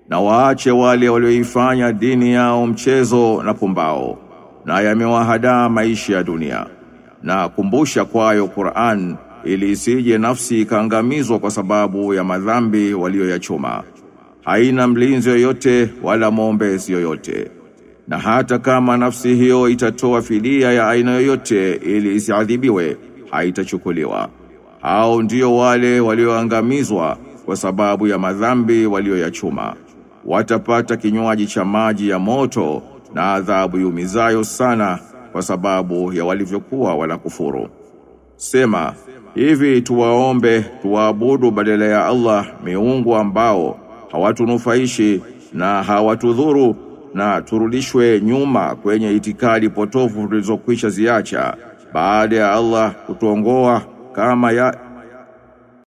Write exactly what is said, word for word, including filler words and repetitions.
Na waache wale walioifanya dini yao mchezo na pumbao, na yamewahadaa maisha ya dunia. Na kumbusha kwayo Qur'an ili isije nafsi ikaangamizwa kwa sababu ya madhambi walioyachuma. Haina mlinzi yoyote wala mwombezi yoyote. Na hata kama nafsi hiyo itatoa fidia ya aina yoyote ili isiadhibiwe, haitachukuliwa. Hao ndio wale walioangamizwa kwa sababu ya madhambi walioyachuma. Watapata kinywaji cha maji ya moto na adhabu yumizayo sana kwa sababu ya walivyokuwa wanakufuru. Sema, hivi tuwaombe tuwaabudu badala ya Allah miungu ambao hawatunufaishi na hawatudhuru, na turudishwe nyuma kwenye itikadi potofu tulizokwisha ziacha baada ya Allah kutuongoa kama ya